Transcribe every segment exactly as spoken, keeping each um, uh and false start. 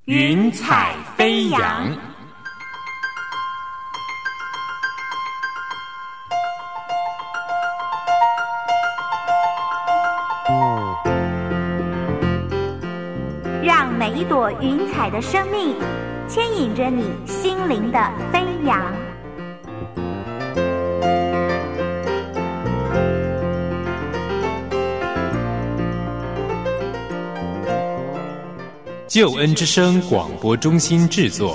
云彩飞扬。 让每一朵云彩的生命牵引着你心灵的飞扬。 救恩之声广播中心制作。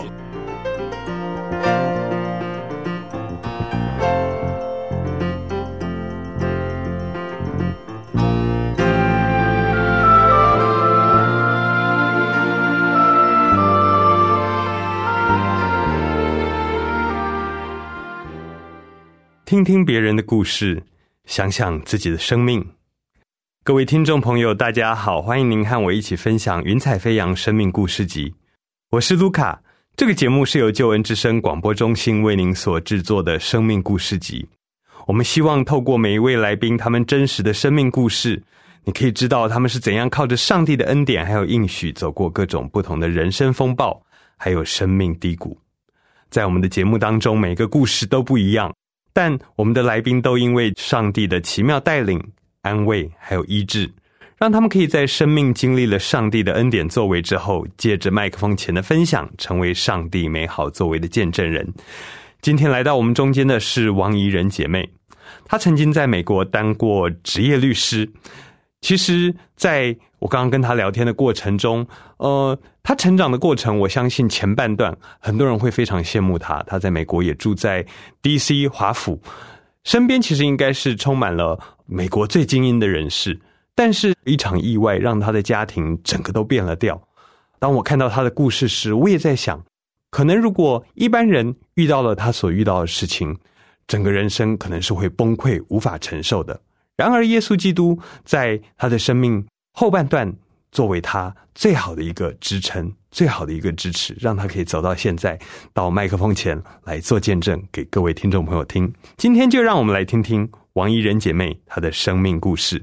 听听别人的故事，想想自己的生命。各位听众朋友大家好，欢迎您和我一起分享云彩飞扬生命故事集。我是卢卡，这个节目是由救恩之声广播中心为您所制作的生命故事集。我们希望透过每一位来宾他们真实的生命故事，你可以知道他们是怎样靠着上帝的恩典还有应许走过各种不同的人生风暴还有生命低谷。在我们的节目当中，每个故事都不一样，但我们的来宾都因为上帝的奇妙带领、安慰还有医治，让他们可以在生命经历了上帝的恩典作为之后，借着麦克风前的分享，成为上帝美好作为的见证人。今天来到我们中间的是王怡人姐妹，她曾经在美国当过职业律师。其实在我刚刚跟她聊天的过程中，呃，她成长的过程，我相信前半段很多人会非常羡慕她。她在美国也住在 D C 华府，身边其实应该是充满了美国最精英的人士，但是一场意外让他的家庭整个都变了调。当我看到他的故事时，我也在想，可能如果一般人遇到了他所遇到的事情，整个人生可能是会崩溃无法承受的。然而耶稣基督在他的生命后半段作为他最好的一个支撑，最好的一个支持，让他可以走到现在，到麦克风前来做见证给各位听众朋友听。今天就让我们来听听王怡人姐妹她的生命故事。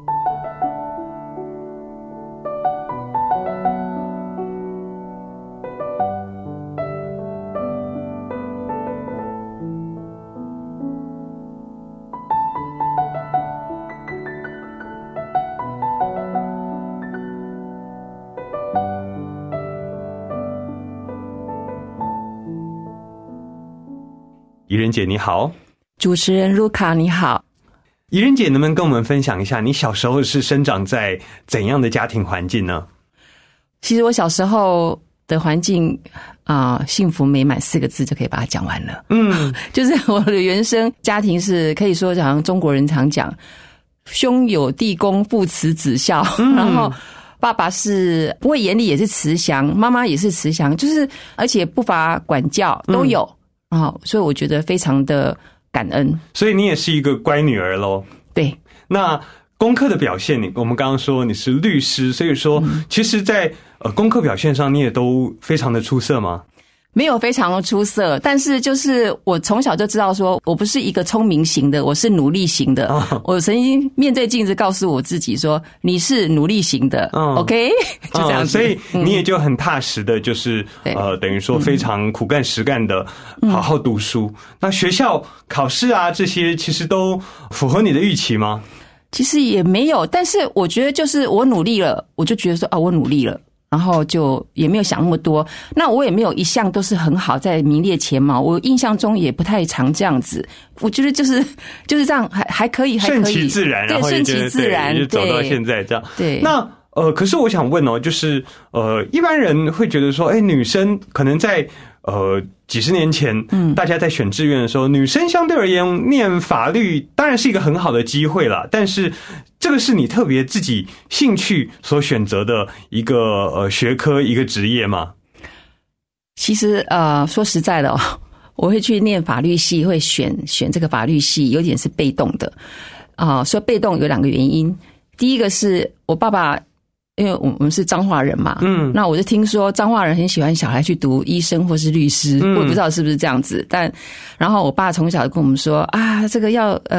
怡人姐你好。 主持人卢卡你好。 怡人姐能不能跟我们分享一下你小时候是生长在怎样的家庭环境呢？ 其实我小时候的环境啊、呃，幸福美满四个字就可以把它讲完了。嗯，就是我的原生家庭是可以说好像中国人常讲兄友弟恭父慈子孝、嗯、然后爸爸是不会严厉也是慈祥，妈妈也是慈祥，就是而且不乏管教都有、嗯哦、所以我觉得非常的感恩。 所以你也是一个乖女儿咯。 对。 那功课的表现，你我们刚刚说你是律师，所以说、嗯、其实在呃功课表现上你也都非常的出色吗？ 没有非常的出色，但是就是我从小就知道说我不是一个聪明型的，我是努力型的、哦、我曾经面对镜子告诉我自己说你是努力型的、哦、OK 就这样子、 哦、所以你也就很踏实的就是、嗯、呃，等于说非常苦干实干的好好读书、嗯、那学校考试啊这些其实都符合你的预期吗？ 其实也没有，但是我觉得就是我努力了，我就觉得说啊，我努力了，然后就也没有想那么多。那我也没有一项都是很好在名列前茅，我印象中也不太常这样子。我觉得就是就是这样，还还可以，还可以， 顺其自然，然后顺其自然， 就走到现在这样。 对， 那呃，可是我想问哦，就是呃，一般人会觉得说，哎，女生可能在呃几十年前，嗯，大家在选志愿的时候，女生相对而言念法律当然是一个很好的机会啦，但是这个是你特别自己兴趣所选择的一个呃学科一个职业吗？ 其实呃说实在的哦，我会去念法律系，会选选这个法律系，有点是被动的啊、呃。说被动有两个原因，第一个是我爸爸。因为我们是彰化人嘛，嗯，那我就听说彰化人很喜欢小孩去读医生或是律师，嗯、我也不知道是不是这样子，但然后我爸从小就跟我们说啊，这个要呃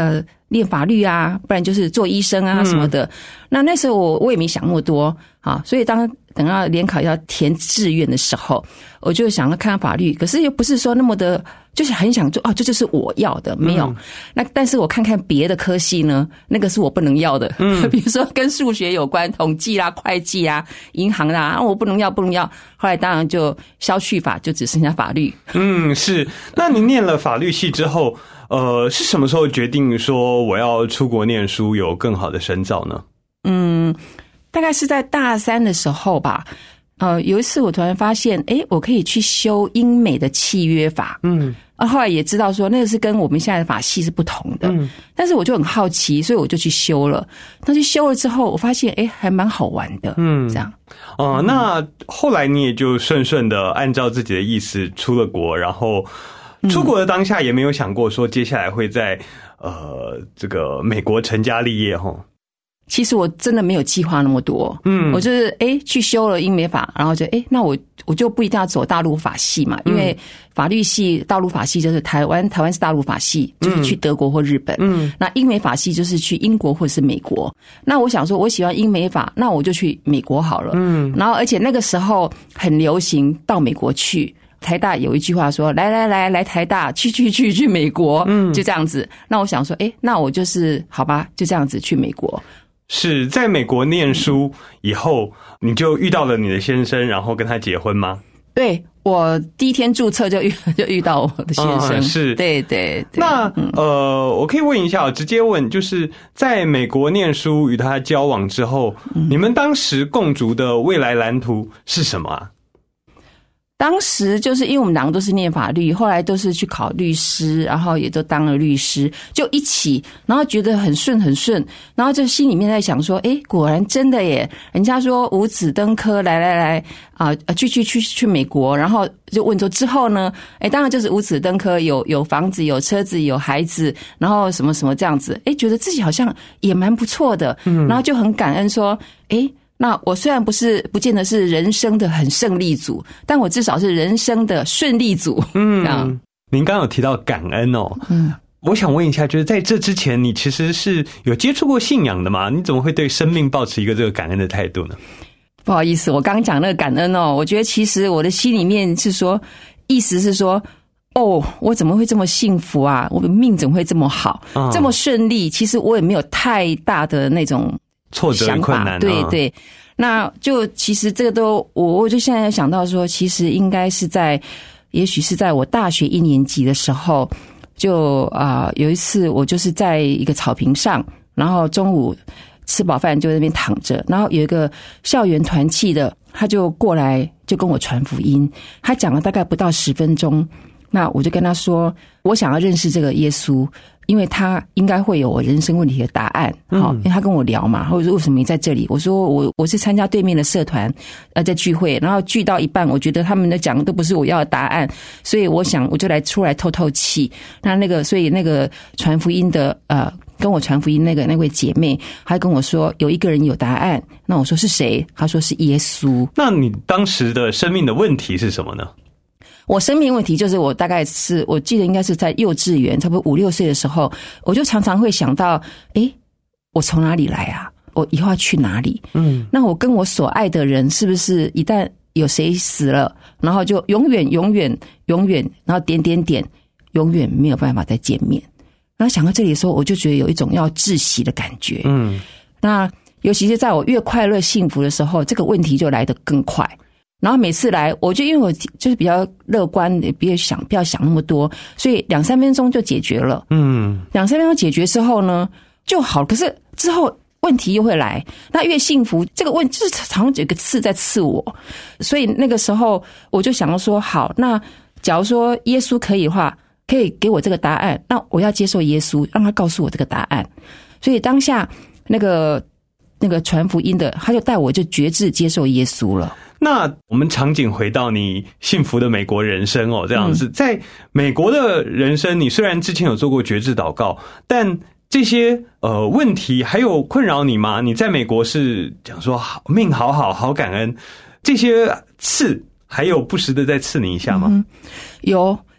念法律啊，不然就是做医生啊什么的。嗯、那那时候我我也没想那么多啊，所以当等到联考要填志愿的时候，我就想要看法律，可是又不是说那么的，就是很想做哦，这就是我要的，没有。嗯、那但是我看看别的科系呢，那个是我不能要的，嗯，比如说跟数学有关，统计啦、会计啊、银行啦，啊，我不能要，不能要。后来当然就消去法，就只剩下法律。 嗯，是。那您念了法律系之后，呃，是什么时候决定说我要出国念书，有更好的深造呢？ 嗯，大概是在大三的时候吧。呃，有一次我突然发现，诶，我可以去修英美的契约法。嗯，啊，后来也知道说那个是跟我们现在的法系是不同的。嗯，但是我就很好奇，所以我就去修了。那去修了之后，我发现，诶，还蛮好玩的。嗯，这样。 哦、呃，那后来你也就顺顺的按照自己的意思出了国，然后出国的当下也没有想过说接下来会在呃这个美国成家立业齁。 其实我真的没有计划那么多，嗯，我就是诶去修了英美法，然后就诶那我我就不一定要走大陆法系嘛，因为法律系大陆法系就是台湾，台湾是大陆法系，就是去德国或日本，嗯，那英美法系就是去英国或者是美国。那我想说，我喜欢英美法，那我就去美国好了，嗯，然后而且那个时候很流行到美国去。台大有一句话说，来来来来台大，去去去去美国，嗯，就这样子。那我想说，诶那我就是好吧，就这样子去美国。 是在美国念书以后，你就遇到了你的先生，然后跟他结婚吗？ 对，我第一天注册就遇就遇到我的先生， 嗯、是， 对对对。 那、嗯、呃，我可以问一下，直接问，就是在美国念书与他交往之后，嗯、你们当时共筑的未来蓝图是什么啊？ 当时就是因为我们两个都是念法律，后来都是去考律师，然后也都当了律师，就一起，然后觉得很顺很顺，然后就心里面在想说，诶，果然真的耶！人家说五子登科，来来来啊，去去去去美国，然后就问说之后呢？诶，当然就是五子登科，有有房子，有车子，有孩子，然后什么什么这样子，诶，觉得自己好像也蛮不错的，嗯，然后就很感恩说，诶。那我虽然不是不见得是人生的很胜利组，但我至少是人生的顺利组。嗯，这样。 您刚刚有提到感恩哦，嗯，我想问一下，就是在这之前，你其实是有接触过信仰的吗？你怎么会对生命抱持一个这个感恩的态度呢？ 不好意思，我刚刚讲那个感恩哦，我觉得其实我的心里面是说，意思是说，哦，我怎么会这么幸福啊？我的命怎么会这么好，嗯、这么顺利？其实我也没有太大的那种。 挫折困难， 对对，那就其实这个都我我就现在想到说，其实应该是在，也许是在我大学一年级的时候，就啊、呃、有一次我就是在一个草坪上，然后中午吃饱饭就在那边躺着，然后有一个校园团契的，他就过来就跟我传福音，他讲了大概不到十分钟，那我就跟他说，我想要认识这个耶稣。因为他应该会有我人生问题的答案，好、嗯，因为他跟我聊嘛，或者说为什么你在这里？我说我我是参加对面的社团，呃，在聚会，然后聚到一半，我觉得他们的讲的都不是我要的答案，所以我想我就来出来透透气。那那个，所以那个传福音的呃，跟我传福音那个那位姐妹，还跟我说有一个人有答案。那我说是谁？她说是耶稣。 那你当时的生命的问题是什么呢？ 我生命问题就是我大概是我记得应该是在幼稚园差不多五六岁的时候，我就常常会想到，诶，我从哪里来啊？我以后要去哪里？嗯，那我跟我所爱的人是不是一旦有谁死了，然后就永远永远永远，然后点点点，永远没有办法再见面。然后想到这里的时候，我就觉得有一种要窒息的感觉。嗯，那尤其是在我越快乐幸福的时候，这个问题就来得更快。然后每次来，我就因为我就是比较乐观，也别想不要想那么多，所以两三分钟就解决了。嗯，两三分钟解决之后呢，就好。可是之后问题又会来，那越幸福，这个问就是好像有个刺在刺我，所以那个时候我就想要说，好，那假如说耶稣可以的话，可以给我这个答案，那我要接受耶稣，让他告诉我这个答案。所以当下那个那个传福音的，他就带我就决志接受耶稣了。 那我们场景回到你幸福的美国人生哦，这样子，在美国的人生，你虽然之前有做过决志祷告，但这些呃问题还有困扰你吗？你在美国是讲说好命好好好感恩，这些刺还有不时的再刺你一下吗？ 嗯、有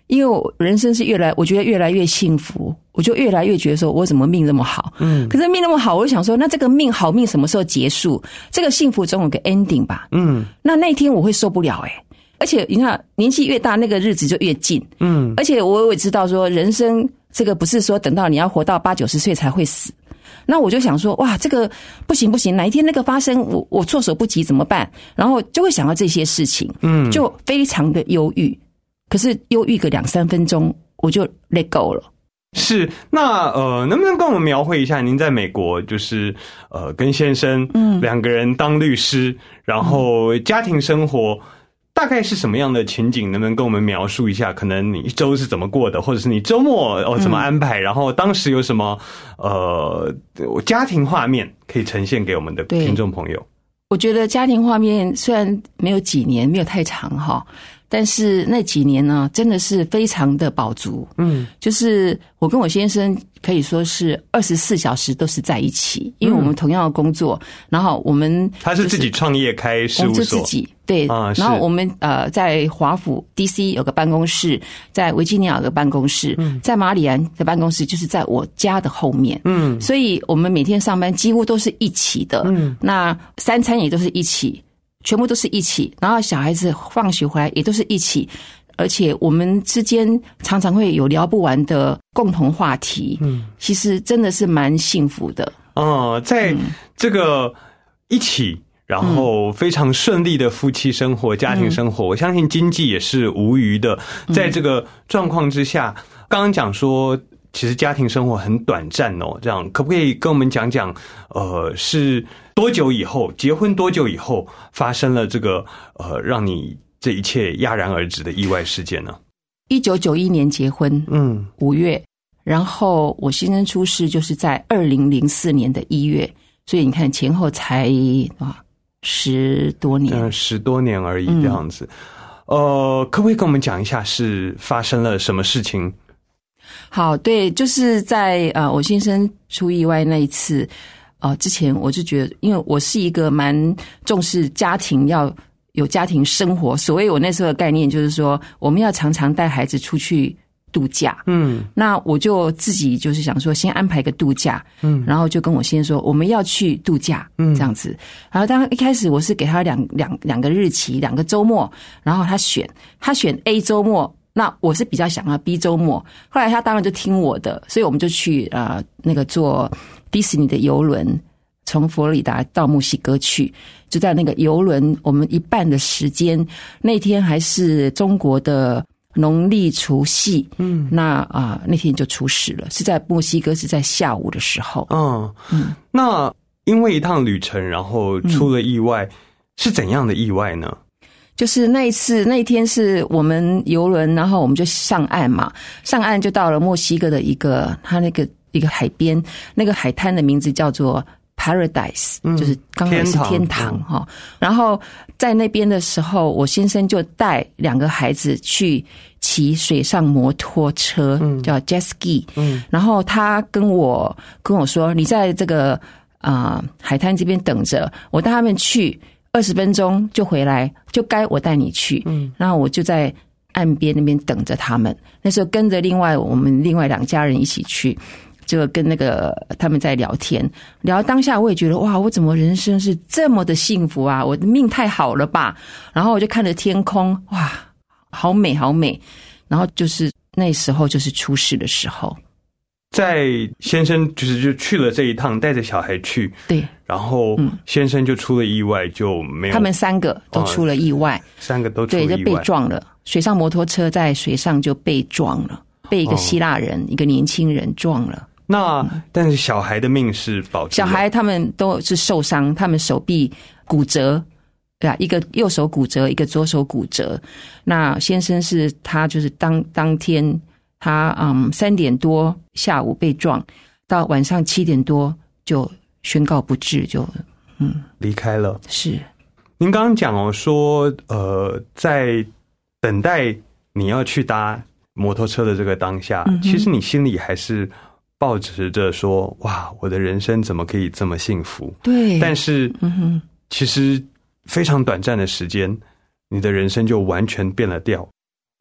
因为我人生是越来，我觉得越来越幸福，我就越来越觉得说，我怎么命那么好？嗯，可是命那么好，我就想说，那这个命好命什么时候结束？这个幸福总有个 ending 吧？嗯，那那一天我会受不了哎、欸，而且你看，年纪越大，那个日子就越近。嗯，而且我也知道说，人生这个不是说等到你要活到八九十岁才会死。那我就想说，哇，这个不行不行，哪一天那个发生，我我措手不及怎么办？然后就会想到这些事情，嗯，就非常的忧郁。可是忧郁个两三分钟，我就 let go 了。 是，那呃，能不能跟我们描绘一下您在美国，就是呃，跟先生嗯两个人当律师，然后家庭生活大概是什么样的情景？能不能跟我们描述一下？可能你一周是怎么过的，或者是你周末哦怎么安排？嗯、然后当时有什么呃家庭画面可以呈现给我们的听众朋友？ 我觉得家庭画面虽然没有几年，没有太长哈。但是那几年呢，真的是非常的饱足。嗯，就是我跟我先生可以说是二十四小时都是在一起，因为我们同样的工作，然后我们、就是、 他是自己创业开事务所， 我们自己对、啊，然后我们呃在华府 D C 有个办公室，在维吉尼亚有个办公室，嗯、在马里兰的办公室就是在我家的后面。嗯，所以我们每天上班几乎都是一起的。嗯，那三餐也都是一起。全部都是一起，然后小孩子放学回来也都是一起，而且我们之间常常会有聊不完的共同话题。嗯，其实真的是蛮幸福的。 哦，在这个一起，然后非常顺利的夫妻生活、家庭生活，我相信经济也是无虞的。在这个状况之下，刚刚讲说，其实家庭生活很短暂哦，这样可不可以跟我们讲讲？呃，是多久以后结婚？多久以后发生了这个呃，让你这一切戛然而止的意外事件呢？ 一九九一年结婚，嗯，五月，然后我先生出事就是在二零零四年的一月，所以你看前后才啊十多年， 嗯，十多年而已这样子。嗯、呃，可不可以跟我们讲一下是发生了什么事情？ 好，对，就是在呃我先生出意外那一次。呃，之前我就觉得，因为我是一个蛮重视家庭，要有家庭生活。所谓我那时候的概念就是说，我们要常常带孩子出去度假。嗯，那我就自己就是想说，先安排个度假。嗯，然后就跟我先生说，我们要去度假。嗯，这样子。然后当一开始我是给他两两两个日期，两个周末，然后他选他选 A 周末。那我是比较想要 B 周末，后来他当然就听我的，所以我们就去呃那个坐迪士尼的邮轮，从佛罗里达到墨西哥去，就在那个邮轮我们一半的时间，那天还是中国的农历除夕，嗯，那啊、呃、那天就出事了，是在墨西哥，是在下午的时候。 嗯嗯，那因为一趟旅程，然后出了意外，嗯、是怎样的意外呢？ 就是那一次，那一天是我们邮轮，然后我们就上岸嘛，上岸就到了墨西哥的一个它那个一个海边，那个海滩的名字叫做 Paradise，、嗯、就是刚好是天堂哈、嗯。然后在那边的时候，我先生就带两个孩子去骑水上摩托车，嗯、叫 Jet Ski，嗯，然后他跟我跟我说，你在这个啊、呃、海滩这边等着，我带他们去。二十分钟就回来，就该我带你去。嗯，然后我就在岸边那边等着他们。那时候跟着另外我们另外两家人一起去，就跟那个他们在聊天。聊当下我也觉得哇，我怎么人生是这么的幸福啊？我的命太好了吧？然后我就看着天空，哇，好美好美。然后就是那时候就是出事的时候。 在先生就是就去了这一趟，带着小孩去， 对， 然后先生就出了意外，就没有。 他们三个都出了意外，哦、 三个都出了意外， 对，就被撞了。水上摩托车在水上就被撞了，被一个希腊人、哦、一个年轻人撞了。 那、嗯、但是小孩的命是保住了， 小孩他们都是受伤，他们手臂骨折，对啊，一个右手骨折，一个左手骨折。那先生是他就是当当天。他嗯三点多下午被撞，到晚上七点多就宣告不治，就嗯离开了。 是， 您刚刚讲哦，说呃在等待你要去搭摩托车的这个当下，嗯、其实你心里还是抱持着说哇，我的人生怎么可以这么幸福？ 对， 但是嗯哼，其实非常短暂的时间，你的人生就完全变了调。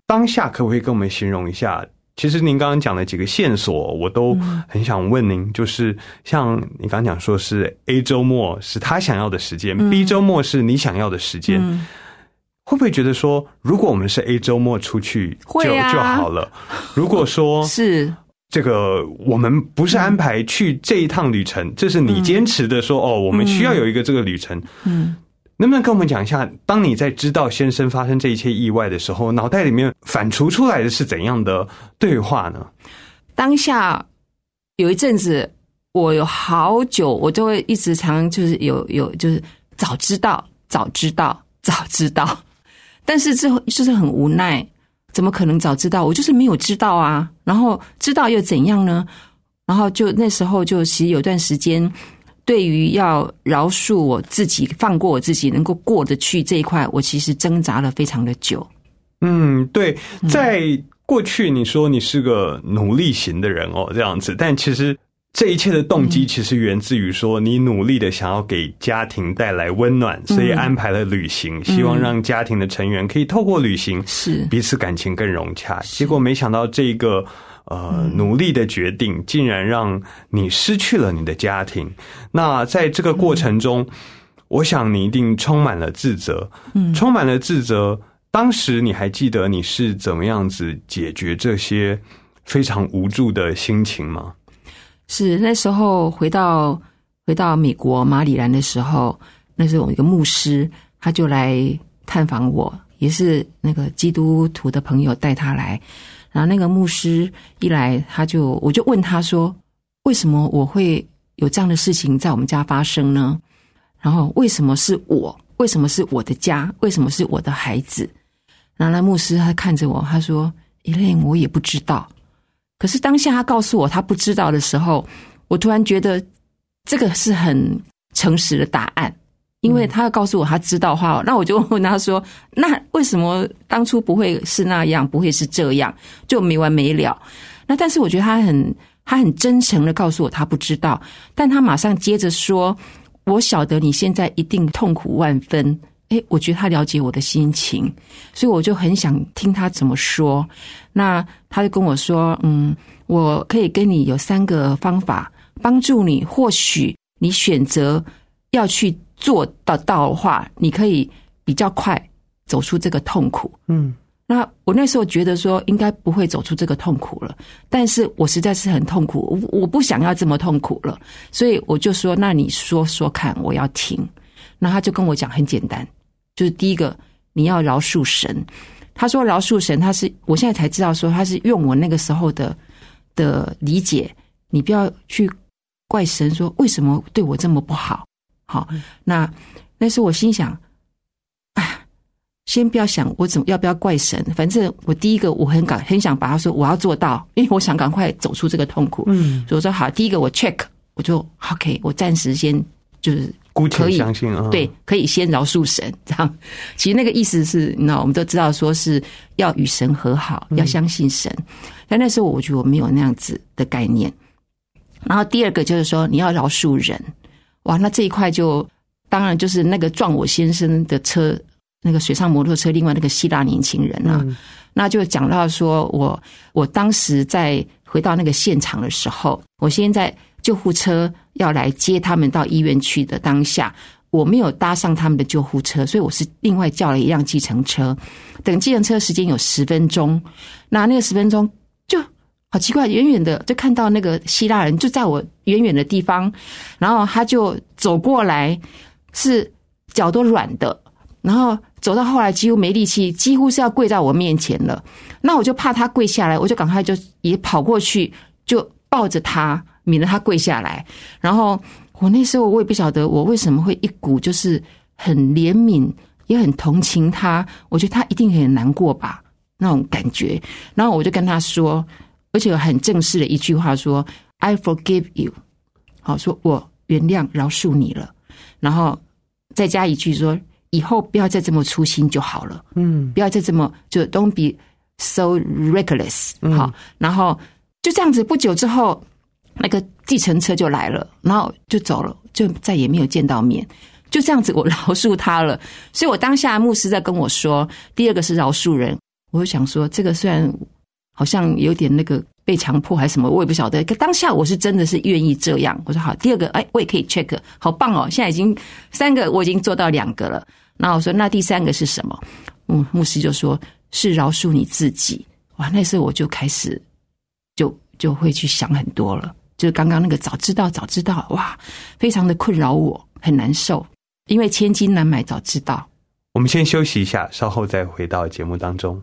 当下可不可以跟我们形容一下？其实您刚刚讲的几个线索，我都很想问您，就是像你刚刚讲说是 A 周末是他想要的时间，嗯、B 周末是你想要的时间，嗯、会不会觉得说，如果我们是 A 周末出去就、啊、就好了？如果说是这个我们不是安排去这一趟旅程，这是你坚持的说、嗯、哦，我们需要有一个这个旅程，嗯。能不能跟我们讲一下，当你在知道先生发生这一切意外的时候，脑袋里面反刍出来的是怎样的对话呢？ 当下有一阵子，我有好久，我就会一直常就是有有就是早知道，早知道，早知道，但是之后就是很无奈，怎么可能早知道？我就是没有知道啊，然后知道又怎样呢？然后就那时候就其实有段时间。对于要饶恕我自己、放过我自己、能够过得去这一块，我其实挣扎了非常的久。 嗯，对，在过去你说你是个努力型的人哦，这样子，但其实这一切的动机其实源自于说你努力的想要给家庭带来温暖，所以安排了旅行，希望让家庭的成员可以透过旅行是彼此感情更融洽。结果没想到这个。呃，努力的决定竟然让你失去了你的家庭。那在这个过程中，嗯、我想你一定充满了自责，嗯，充满了自责。当时你还记得你是怎么样子解决这些非常无助的心情吗？ 是那时候回到回到美国马里兰的时候，那时候有一个牧师，他就来探访我，也是那个基督徒的朋友带他来。然后那个牧师一来，他就我就问他说：“为什么我会有这样的事情在我们家发生呢？然后为什么是我？为什么是我的家？为什么是我的孩子？”然后那牧师他看着我，他说 ：“Elaine， 我也不知道。”可是当下他告诉我他不知道的时候，我突然觉得这个是很诚实的答案。因为他告诉我他知道的话，那我就问他说：“那为什么当初不会是那样，不会是这样？”就没完没了。那但是我觉得他很他很真诚的告诉我他不知道，但他马上接着说：“我晓得你现在一定痛苦万分。”诶，我觉得他了解我的心情，所以我就很想听他怎么说。那他就跟我说：“嗯，我可以跟你有三个方法帮助你，或许你选择要去。”做得到的话，你可以比较快走出这个痛苦。嗯，那我那时候觉得说应该不会走出这个痛苦了，但是我实在是很痛苦，我我不想要这么痛苦了，所以我就说，那你说说看，我要听。那他就跟我讲很简单，就是第一个，你要饶恕神。他说饶恕神，他是我现在才知道说他是用我那个时候的的理解，你不要去怪神说为什么对我这么不好。好，那那时候我心想，哎，先不要想我怎么要不要怪神，反正我第一个我很赶很想把他说我要做到，因为我想赶快走出这个痛苦。嗯，所以我说好，第一个我 check， 我就 OK， 我暂时先就是姑且相信啊， 对，可以先饶恕神这样。其实那个意思是，那我们都知道说是要与神和好，要相信神。嗯、但那时候我觉得我没有那样子的概念。然后第二个就是说你要饶恕人。哇，那这一块就当然就是那个撞我先生的车，那个水上摩托车，另外那个希腊年轻人啊，嗯、那就讲到说我我当时在回到那个现场的时候，我先在救护车要来接他们到医院去的当下，我没有搭上他们的救护车，所以我是另外叫了一辆计程车。等计程车时间有十分钟，那那个十分钟就。好奇怪，远远的就看到那个希腊人就在我远远的地方，然后他就走过来，是脚都软的，然后走到后来几乎没力气，几乎是要跪在我面前了。那我就怕他跪下来，我就赶快就也跑过去，就抱着他，免得他跪下来。然后我那时候我也不晓得我为什么会一股就是很怜悯，也很同情他，我觉得他一定很难过吧，那种感觉。然后我就跟他说。而且很正式的一句话说 I forgive you， 好，说我原谅饶恕你了，然后再加一句说以后不要再这么粗心就好了，嗯，不要再这么就 don't be so reckless， 好，然后就这样子不久之后那个计程车就来了，然后就走了，就再也没有见到面，就这样子我饶恕他了。所以我当下牧师在跟我说，第二个是饶恕人， 我就想说，这个虽然好像有点那个被强迫还是什么，我也不晓得。可当下我是真的是愿意这样。我说好，第二个，哎，我也可以 check， 好棒哦！现在已经三个，我已经做到两个了。然后我说，那第三个是什么？嗯，牧师就说是饶恕你自己。哇，那时候我就开始就就会去想很多了。就是刚刚那个早知道早知道，哇，非常的困扰我，很难受，因为千金难买早知道。 我们先休息一下，稍后再回到节目当中。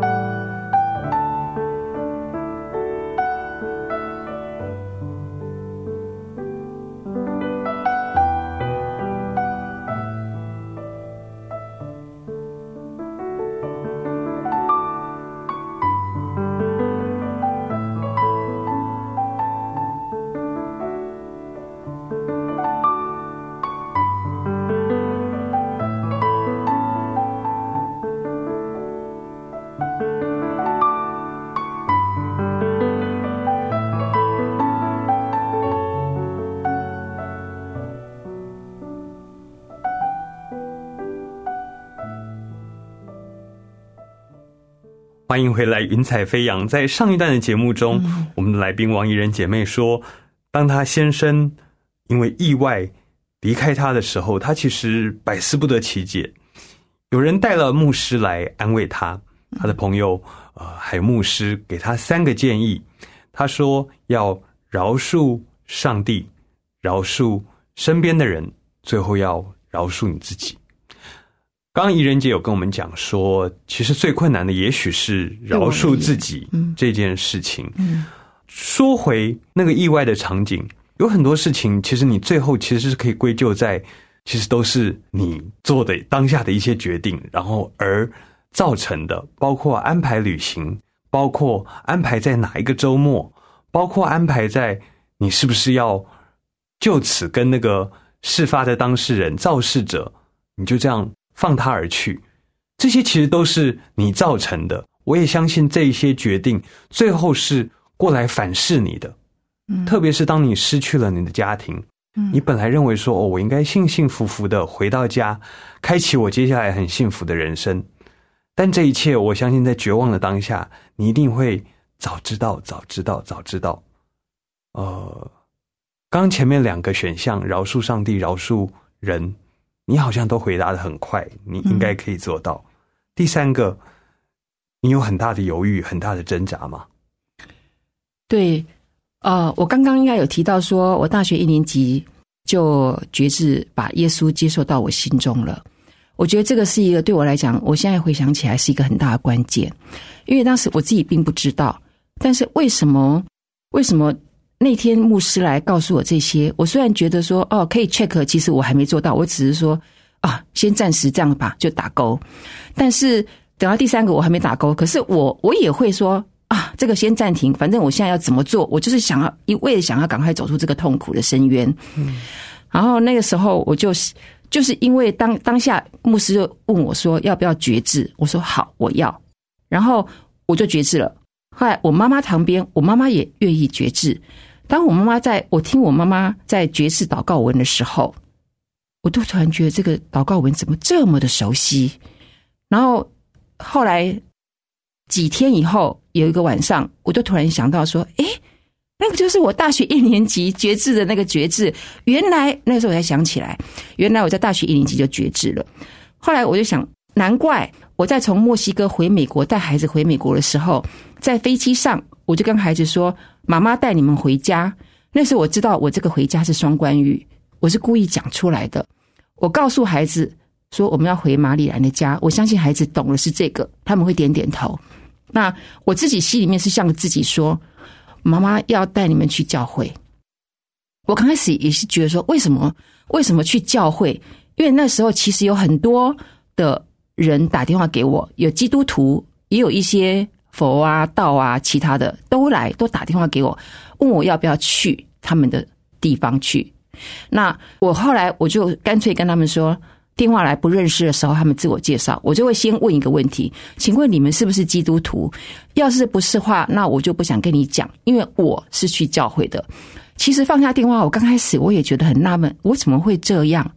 欢迎回来，云彩飞扬。在上一段的节目中，嗯、我们的来宾王怡人姐妹说，当她先生因为意外离开她的时候，她其实百思不得其解。有人带了牧师来安慰她，她的朋友呃还有牧师给她三个建议。他说要饶恕上帝，饶恕身边的人，最后要饶恕你自己。刚刚怡人姐有跟我们讲说，其实最困难的也许是饶恕自己这件事情。嗯，说回那个意外的场景，有很多事情其实你最后其实是可以归咎在，其实都是你做的当下的一些决定，然后而造成的，包括安排旅行，包括安排在哪一个周末，包括安排在你是不是要就此跟那个事发的当事人肇事者，你就这样放他而去，这些其实都是你造成的。我也相信这一些决定最后是过来反噬你的，嗯、特别是当你失去了你的家庭，嗯、你本来认为说，哦，我应该幸幸福福的回到家，开启我接下来很幸福的人生。但这一切，我相信在绝望的当下，你一定会早知道，早知道，早知道。呃，刚前面两个选项，饶恕上帝，饶恕人，你好像都回答得很快，你应该可以做到。嗯、第三个，你有很大的犹豫，很大的挣扎吗？ 对，呃，我刚刚应该有提到说，我大学一年级就决志把耶稣接受到我心中了。我觉得这个是一个对我来讲，我现在回想起来是一个很大的关键，因为当时我自己并不知道，但是为什么为什么那天牧师来告诉我这些，我虽然觉得说哦可以 check， 其实我还没做到，我只是说啊先暂时这样吧，就打勾。但是等到第三个我还没打勾，可是我我也会说啊这个先暂停，反正我现在要怎么做，我就是想要一味的想要赶快走出这个痛苦的深渊。嗯，然后那个时候我就是就是因为当当下牧师就问我说要不要决志，我说好我要，然后我就决志了。后来我妈妈旁边，我妈妈也愿意决志。当我妈妈在我听我妈妈在决志祷告文的时候，我都突然觉得这个祷告文怎么这么的熟悉。然后后来几天以后，有一个晚上，我就突然想到说，诶，那个就是我大学一年级决志的那个决志。原来那个时候我才想起来，原来我在大学一年级就决志了。后来我就想，难怪我在从墨西哥回美国带孩子回美国的时候，在飞机上我就跟孩子说，妈妈带你们回家。那时候我知道我这个回家是双关语，我是故意讲出来的。我告诉孩子说我们要回马里兰的家，我相信孩子懂了是这个，他们会点点头。那我自己心里面是向自己说，妈妈要带你们去教会。我刚开始也是觉得说，为什么为什么去教会？因为那时候其实有很多的人打电话给我，有基督徒，也有一些佛啊道啊其他的都来都打电话给我，问我要不要去他们的地方去。那我后来我就干脆跟他们说，电话来不认识的时候，他们自我介绍，我就会先问一个问题，请问你们是不是基督徒？要是不是话，那我就不想跟你讲，因为我是去教会的。其实放下电话，我刚开始我也觉得很纳闷，我怎么会这样？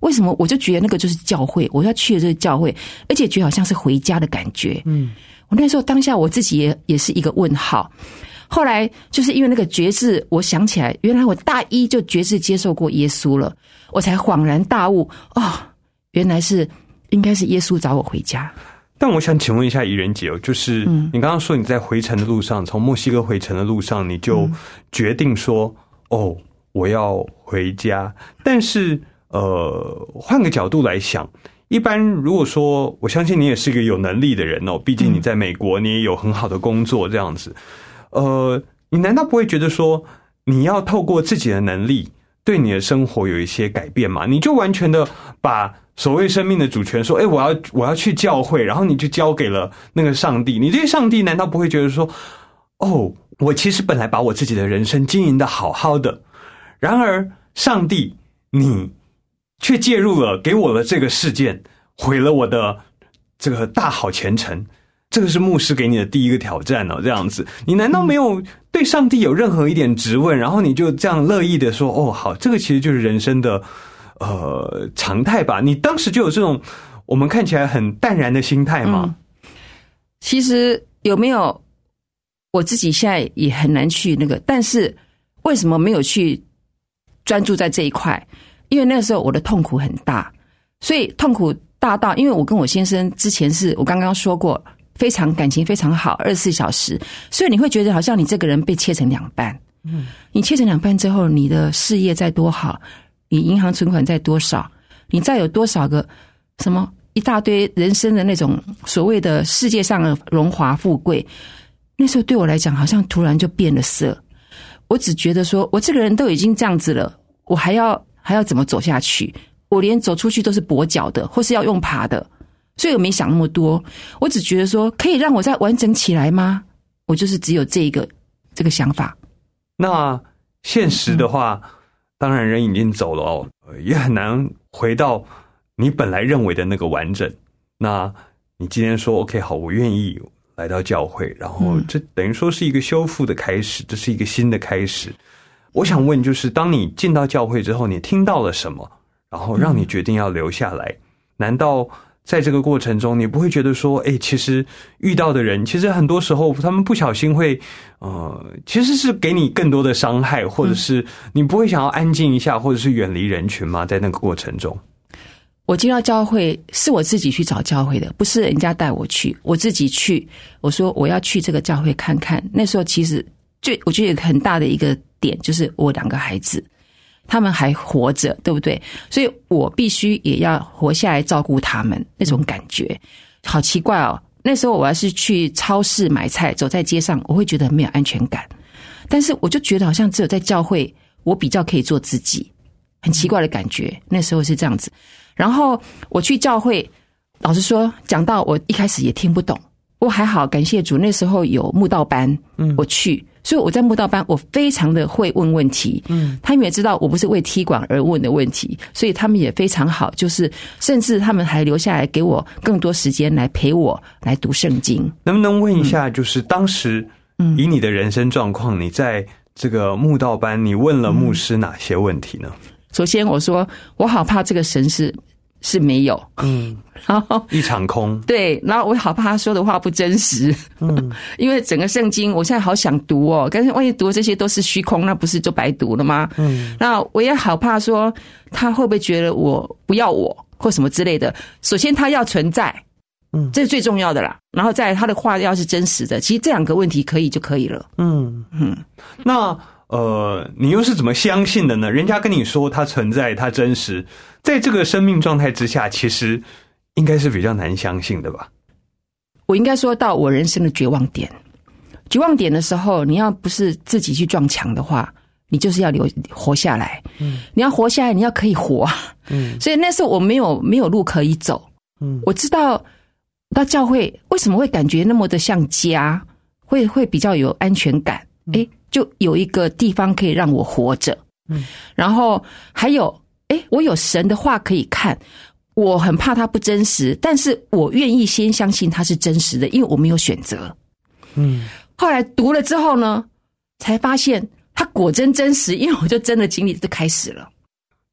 为什么我就觉得那个就是教会，我要去的这个教会，而且觉得好像是回家的感觉。嗯，我那时候当下我自己也也是一个问号。后来就是因为那个决志，我想起来，原来我大一就决志接受过耶稣了，我才恍然大悟，哦，原来是应该是耶稣找我回家。 但我想请问一下怡人姐哦，就是你刚刚说你在回程的路上，从墨西哥回程的路上，你就决定说，哦，我要回家。但是呃，换个角度来想，一般如果说，我相信你也是一个有能力的人哦，毕竟你在美国，你也有很好的工作这样子。呃，你难道不会觉得说，你要透过自己的能力对你的生活有一些改变吗？你就完全的把所谓生命的主权说，诶，我要我要去教会，然后你就交给了那个上帝。你对上帝难道不会觉得说，哦，我其实本来把我自己的人生经营的好好的，然而上帝你却介入了，给我了这个事件，毁了我的这个大好前程。这个是牧师给你的第一个挑战哦，这样子，你难道没有对上帝有任何一点质问，然后你就这样乐意的说，哦，好，这个其实就是人生的呃常态吧？你当时就有这种我们看起来很淡然的心态吗？ 嗯，其实有没有，我自己现在也很难去那个，但是为什么没有去专注在这一块？因为那个时候我的痛苦很大，所以痛苦大到，因为我跟我先生之前是我刚刚说过，非常感情非常好，二十四小时，所以你会觉得好像你这个人被切成两半。嗯，你切成两半之后，你的事业再多好，你银行存款再多少，你再有多少个什么一大堆人生的那种所谓的世界上的荣华富贵，那时候对我来讲好像突然就变了色。我只觉得说，我这个人都已经这样子了，我还要还要怎么走下去？我连走出去都是跛脚的，或是要用爬的。所以我没想那么多，我只觉得说，可以让我再完整起来吗？我就是只有这个这个想法。 那现实的话，嗯，当然人已经走了哦，也很难回到你本来认为的那个完整。那你今天说 OK 好，我愿意来到教会，然后这等于说是一个修复的开始，这是一个新的开始。我想问，就是当你进到教会之后，你听到了什么，然后让你决定要留下来？难道在这个过程中，你不会觉得说，哎，其实遇到的人，其实很多时候他们不小心会，呃，其实是给你更多的伤害，或者是你不会想要安静一下，或者是远离人群吗？在那个过程中， 我进到教会是我自己去找教会的，不是人家带我去，我自己去。我说我要去这个教会看看。那时候其实最我觉得有很大的一个点就是我两个孩子。他们还活着，对不对？所以我必须也要活下来照顾他们，那种感觉好奇怪哦。那时候我要是去超市买菜，走在街上，我会觉得没有安全感。但是我就觉得好像只有在教会，我比较可以做自己，很奇怪的感觉。那时候是这样子。然后我去教会，老实说，讲到我一开始也听不懂，我还好，感谢主，那时候有慕道班，嗯，我去。所以我在慕道班，我非常的会问问题，嗯，他们也知道我不是为踢馆而问的问题，所以他们也非常好，就是甚至他们还留下来给我更多时间来陪我来读圣经。 能不能问一下，就是当时以你的人生状况，你在这个慕道班，你问了牧师哪些问题呢？ 首先我说，我好怕这个神是是没有，嗯，然后一场空， 对，然后我好怕他说的话不真实，嗯，因为整个圣经我现在好想读哦，但是万一读的这些都是虚空，那不是就白读了吗？嗯，那我也好怕说他会不会觉得我不要我或什么之类的。首先他要存在，嗯，这是最重要的啦。然后再来他的话要是真实的，其实这两个问题可以就可以了。嗯嗯，那呃，你又是怎么相信的呢？人家跟你说它存在，它真实，在这个生命状态之下，其实应该是比较难相信的吧？ 我应该说到我人生的绝望点，绝望点的时候，你要不是自己去撞墙的话，你就是要留活下来。嗯，你要活下来，你要可以活。嗯，所以那时候我没有没有路可以走。嗯，我知道到教会为什么会感觉那么的像家，会会比较有安全感。诶，就有一个地方可以让我活着。嗯，然后还有，诶，我有神的话可以看。我很怕它不真实，但是我愿意先相信它是真实的，因为我没有选择。嗯，后来读了之后呢，才发现它果真真实，因为我就真的经历就开始了。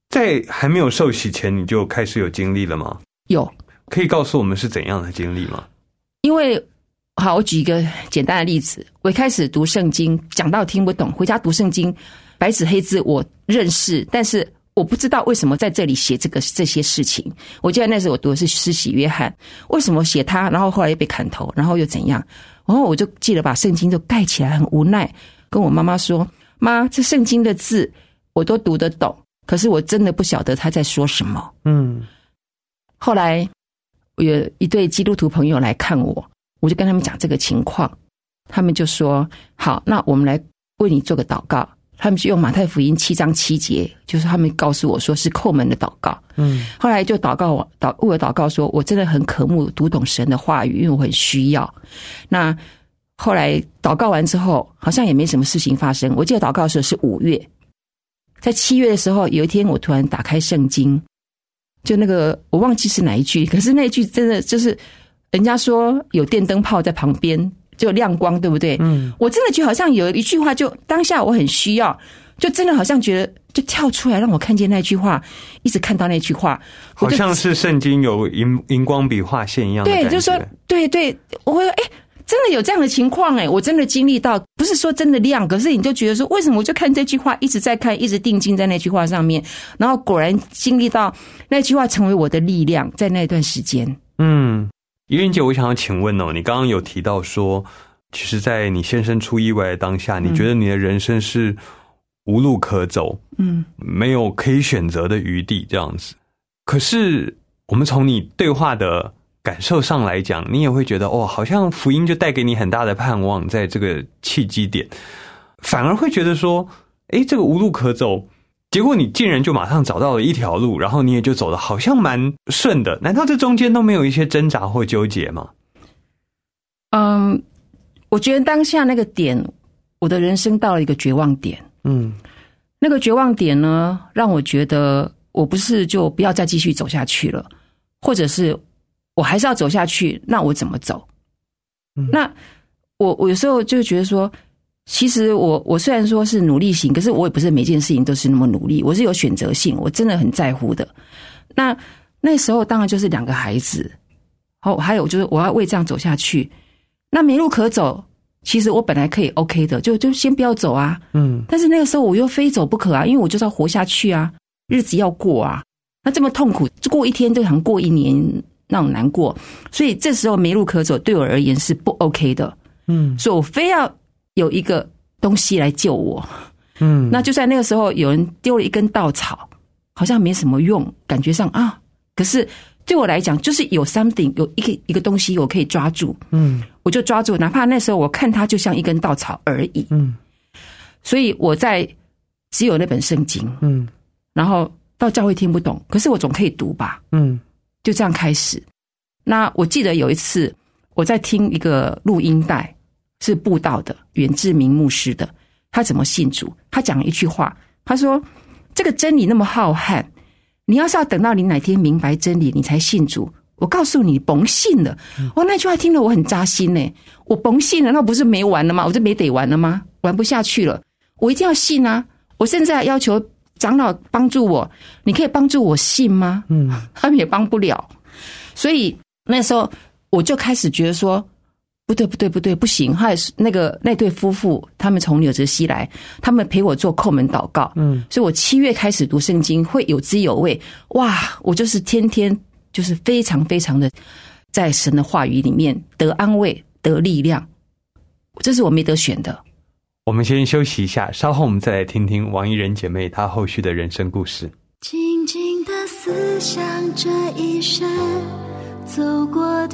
在还没有受洗前，你就开始有经历了吗？ 有。 可以告诉我们是怎样的经历吗？ 因为好，我举一个简单的例子。我一开始读圣经，讲到听不懂，回家读圣经，白纸黑字我认识，但是我不知道为什么在这里写这个这些事情。我记得那时候我读的是施洗约翰，为什么写他，然后后来又被砍头，然后又怎样？然后我就记得把圣经就盖起来，很无奈，跟我妈妈说：“妈，这圣经的字我都读得懂，可是我真的不晓得他在说什么。”嗯，后来有一对基督徒朋友来看我，我就跟他们讲这个情况，他们就说：“好，那我们来为你做个祷告。”他们就用马太福音七章七节，就是他们告诉我说是叩门的祷告。嗯，后来就祷告我祷为我祷告说，我真的很渴慕读懂神的话语，因为我很需要。那后来祷告完之后，好像也没什么事情发生。我记得祷告的时候是五月，在七月的时候，有一天我突然打开圣经，就那个我忘记是哪一句，可是那一句真的就是人家说有电灯泡在旁边就亮光，对不对？嗯，我真的觉得好像有一句话，就当下我很需要，就真的好像觉得就跳出来让我看见那句话，一直看到那句话， 好像是圣经有荧荧光笔画线一样的感觉。 对，就说对对，我会说哎。真的有这样的情况哎，我真的经历到，不是说真的亮，可是你就觉得说，为什么我就看这句话，一直在看，一直定睛在那句话上面，然后果然经历到那句话成为我的力量，在那段时间。嗯， 怡云姐，我想要请问哦，你刚刚有提到说，其实，在你先生出意外的当下，你觉得你的人生是无路可走，嗯，没有可以选择的余地这样子。可是，我们从你对话的感受上来讲，你也会觉得哦，好像福音就带给你很大的盼望，在这个契机点，反而会觉得说，诶，这个无路可走，结果你竟然就马上找到了一条路，然后你也就走得好像蛮顺的，难道这中间都没有一些挣扎或纠结吗？ 嗯，我觉得当下那个点，我的人生到了一个绝望点。嗯，那个绝望点呢，让我觉得我不是就不要再继续走下去了，或者是我还是要走下去，那我怎么走？嗯、那我我有时候就觉得说，其实我我虽然说是努力型，可是我也不是每件事情都是那么努力，我是有选择性，我真的很在乎的。那那时候当然就是两个孩子，哦，还有就是我要为这样走下去，那没路可走。其实我本来可以 OK 的，就就先不要走啊。嗯，但是那个时候我又非走不可啊，因为我就是要活下去啊，日子要过啊。那这么痛苦，就过一天就想过一年。那种难过，所以这时候没路可走对我而言是不 OK 的。嗯，所以我非要有一个东西来救我。嗯，那就在那个时候有人丢了一根稻草，好像没什么用，感觉上啊，可是对我来讲就是有 something， 有一个一个东西我可以抓住。嗯，我就抓住，哪怕那时候我看它就像一根稻草而已。嗯，所以我在只有那本圣经。嗯，然后到教会听不懂，可是我总可以读吧。嗯。就这样开始。那我记得有一次我在听一个录音带，是布道的远志明牧师的，他怎么信主，他讲了一句话，他说这个真理那么浩瀚，你要是要等到你哪天明白真理你才信主，我告诉你甭信了。哦，那句话听了我很扎心耶，我甭信了，那不是没完了吗？我就没得玩了吗？玩不下去了，我一定要信啊。我甚至还要求长老帮助我，你可以帮助我信吗？嗯，他们也帮不了。所以那时候我就开始觉得说，不对不对不对，不行。还有那个那对夫妇，他们从纽泽西来，他们陪我做叩门祷告。嗯，所以我七月开始读圣经，会有滋有味。哇，我就是天天就是非常非常的在神的话语里面得安慰得力量，这是我没得选的。 我们先休息一下，稍后我们再来听听王怡人姐妹她后续的人生故事。 静静地思想这一生走过的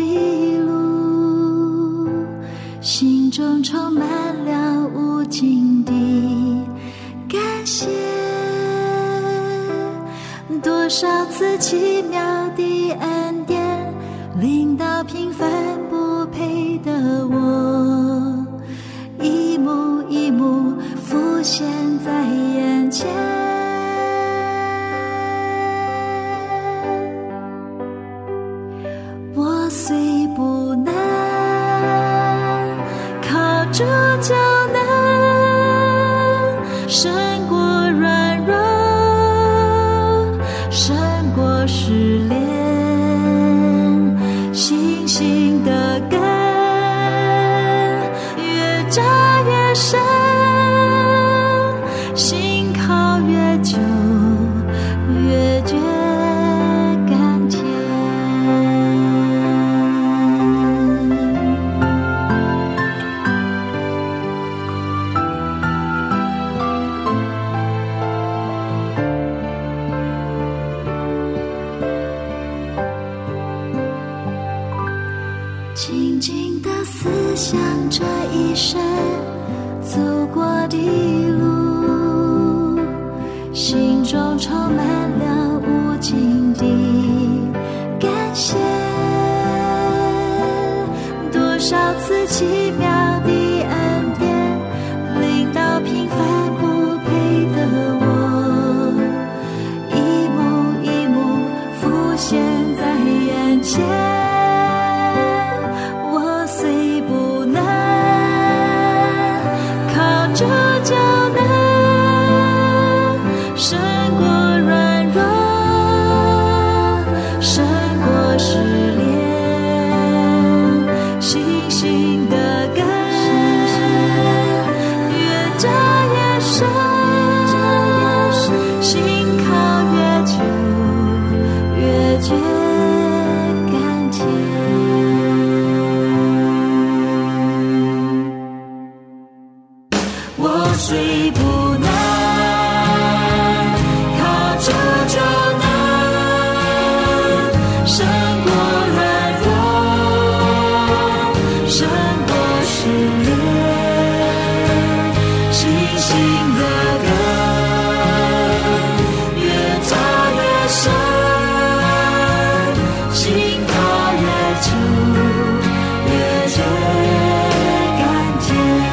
路，心中充满了无尽的感谢。多少次奇妙的恩典临到平凡不配的我，一幕一幕浮现在眼前。我虽不能靠主就能胜过软弱， 深，心靠越久越觉甘甜。静静地思想这一生走过的路，心中充满了无尽的感谢。多少次奇妙的恩典，领到平凡不配的我，一幕一幕浮现在眼前。虽不难，靠着就能胜过软弱，胜过失恋，信心的根越扎越深，心靠越久越觉甘甜。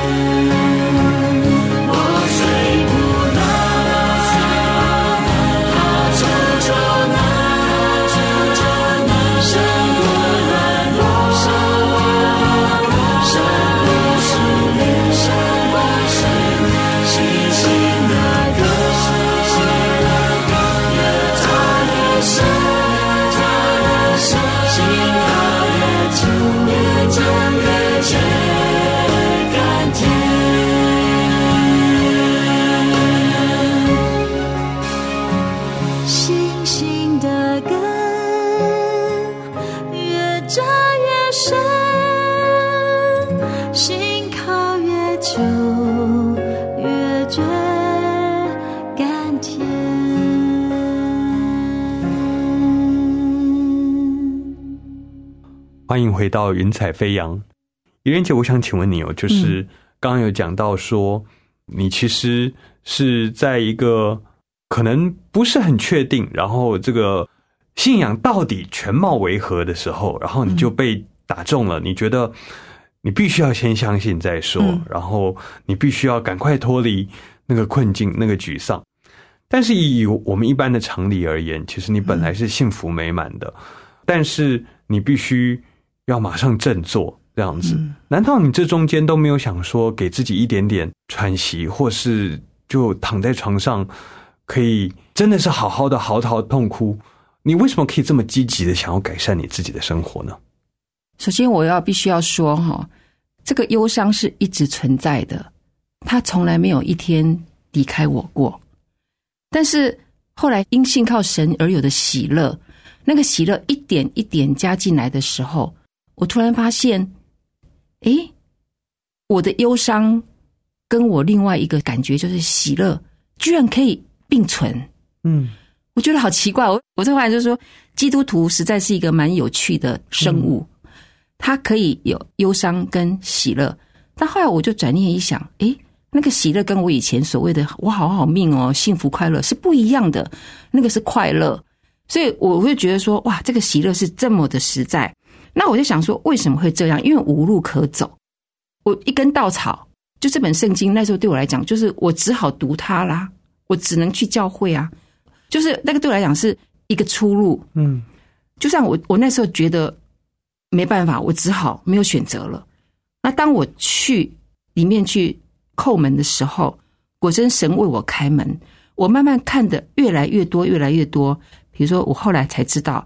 欢迎回到云彩飞扬。怡人姐，我想请问你哦，就是刚刚有讲到说，你其实是在一个可能不是很确定，然后这个信仰到底全貌为何的时候，然后你就被打中了，你觉得你必须要先相信再说，然后你必须要赶快脱离那个困境，那个沮丧。但是以我们一般的常理而言，其实你本来是幸福美满的，但是你必须要马上振作这样子，嗯、难道你这中间都没有想说给自己一点点喘息，或是就躺在床上可以真的是好好的嚎啕痛哭？你为什么可以这么积极的想要改善你自己的生活呢？ 首先我要必须要说哈，这个忧伤是一直存在的，它从来没有一天离开我过。但是后来因信靠神而有的喜乐，那个喜乐一点一点加进来的时候，我突然发现，诶，我的忧伤跟我另外一个感觉就是喜乐，居然可以并存。嗯，我觉得好奇怪。我我这后来就说，基督徒实在是一个蛮有趣的生物，嗯、它可以有忧伤跟喜乐。但后来我就转念一想，诶，那个喜乐跟我以前所谓的我好好命哦，幸福快乐是不一样的，那个是快乐。所以我会觉得说，哇，这个喜乐是这么的实在。那我就想说，为什么会这样？因为无路可走，我一根稻草，就这本圣经，那时候对我来讲，就是我只好读它啦，我只能去教会啊，就是那个对我来讲是一个出路。嗯，就像我我那时候觉得没办法，我只好没有选择了。那当我去里面去叩门的时候，果真神为我开门，我慢慢看的越来越多，越来越多。比如说，我后来才知道，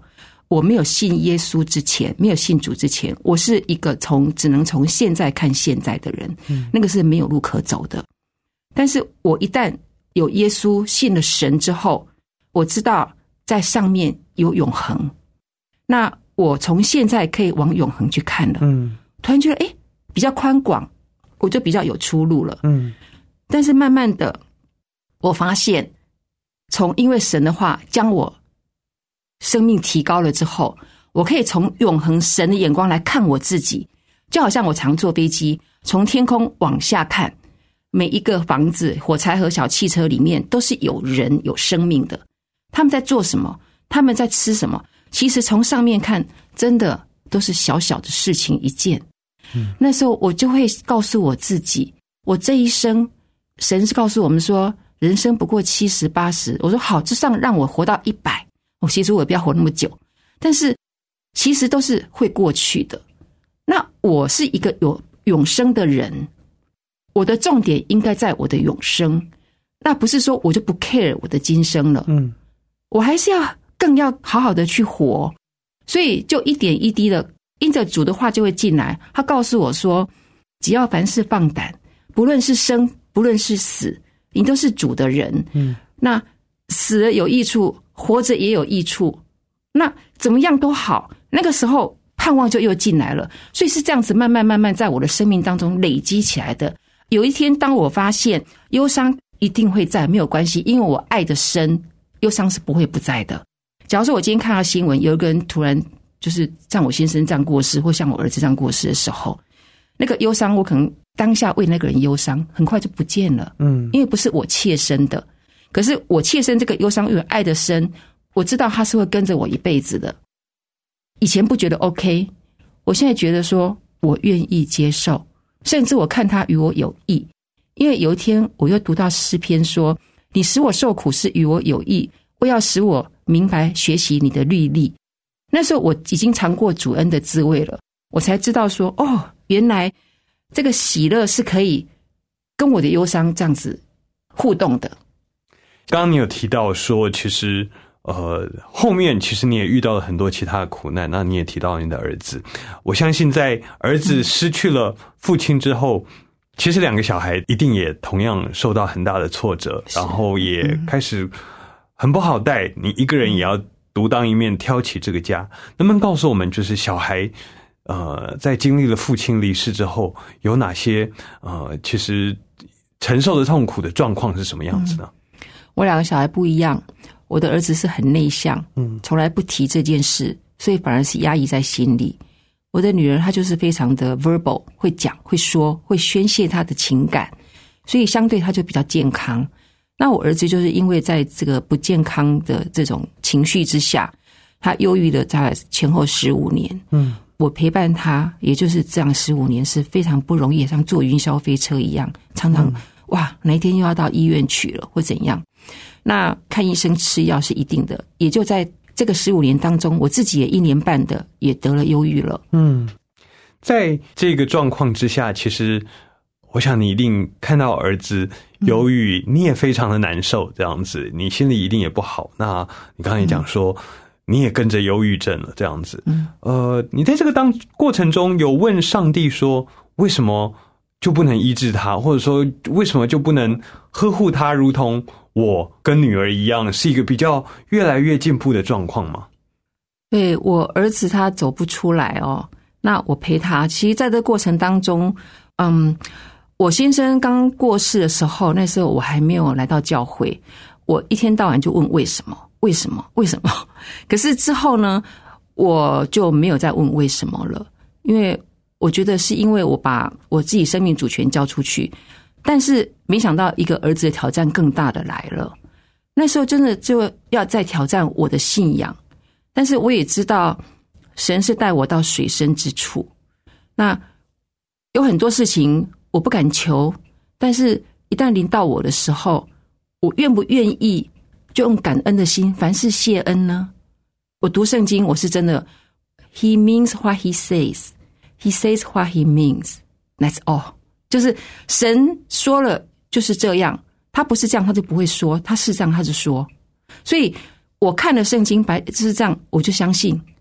我没有信耶稣之前，没有信主之前，我是一个从只能从现在看现在的人，嗯，那个是没有路可走的。但是我一旦有耶稣，信了神之后，我知道在上面有永恒，那我从现在可以往永恒去看了，嗯，突然觉得哎，比较宽广，我就比较有出路了，嗯。但是慢慢的，我发现，从因为神的话将我生命提高了之后，我可以从永恒神的眼光来看我自己，就好像我常坐飞机，从天空往下看，每一个房子、火柴盒、小汽车里面都是有人、有生命的。他们在做什么？他们在吃什么？其实从上面看，真的都是小小的事情一件。嗯，那时候我就会告诉我自己，我这一生，神是告诉我们说，人生不过七十八十。我说好，至少让我活到一百。我其实我也不要活那么久，但是其实都是会过去的。那我是一个有永生的人，我的重点应该在我的永生，那不是说我就不 care 我的今生了。嗯，我还是要更要好好的去活，所以就一点一滴的，因着主的话就会进来。他告诉我说，只要凡事放胆，不论是生，不论是死，你都是主的人。嗯，那死了有益处，活着也有益处，那怎么样都好。那个时候盼望就又进来了，所以是这样子慢慢慢慢在我的生命当中累积起来的。有一天当我发现忧伤一定会在，没有关系，因为我爱的深，忧伤是不会不在的。假如说我今天看到新闻，有一个人突然就是像我先生这样过世，或像我儿子这样过世的时候，那个忧伤我可能当下为那个人忧伤，很快就不见了。嗯，因为不是我切身的，可是我切身这个忧伤，因为爱的深，我知道他是会跟着我一辈子的。以前不觉得 OK， 我现在觉得说我愿意接受，甚至我看他与我有益。因为有一天我又读到诗篇说，你使我受苦是与我有益，为要使我明白学习你的律例。那时候我已经尝过主恩的滋味了，我才知道说，哦，原来这个喜乐是可以跟我的忧伤这样子互动的。 刚刚你有提到说，其实呃，后面其实你也遇到了很多其他的苦难，那你也提到你的儿子。我相信在儿子失去了父亲之后，嗯，其实两个小孩一定也同样受到很大的挫折，然后也开始很不好带，你一个人也要独当一面挑起这个家。能不能告诉我们，就是小孩呃，在经历了父亲离世之后，有哪些呃，其实承受的痛苦的状况是什么样子呢？嗯， 我两个小孩不一样，我的儿子是很内向，嗯，从来不提这件事，所以反而是压抑在心里。我的女儿她就是非常的 verbal， 会讲会说会宣泄她的情感，所以相对她就比较健康。那我儿子就是因为在这个不健康的这种情绪之下，他忧郁了大概前后十五年。嗯，我陪伴他也就是这样十五年是非常不容易，像坐云霄飞车一样，常常，嗯，哇哪一天又要到医院去了或怎样。那看医生吃药是一定的，也就在这个十五年当中，我自己也一年半的也得了忧郁了。嗯， 在这个状况之下，其实我想你一定看到儿子忧郁，嗯，你也非常的难受，这样子，你心里一定也不好。那你刚才也讲说，嗯，你也跟着忧郁症了，这样子。嗯，呃，你在这个当过程中有问上帝说，为什么就不能医治他，或者说为什么就不能呵护他，如同我跟女儿一样，是一个比较越来越进步的状况吗？ 对，我儿子他走不出来哦，那我陪他。其实在这个过程当中，嗯，我先生刚过世的时候，那时候我还没有来到教会，我一天到晚就问为什么为什么为什么。可是之后呢，我就没有再问为什么了，因为我觉得是因为我把我自己生命主权交出去，但是没想到一个儿子的挑战更大的来了。那时候真的就要再挑战我的信仰，但是我也知道神是带我到水深之处。那有很多事情我不敢求，但是一旦临到我的时候，我愿不愿意就用感恩的心凡事谢恩呢？我读圣经，我是真的 He means what he says He says what he means That's all， 就是神说了就是这样，他不是这样他就不会说，他是这样他就说。所以我看了圣经白就是这样，我就相信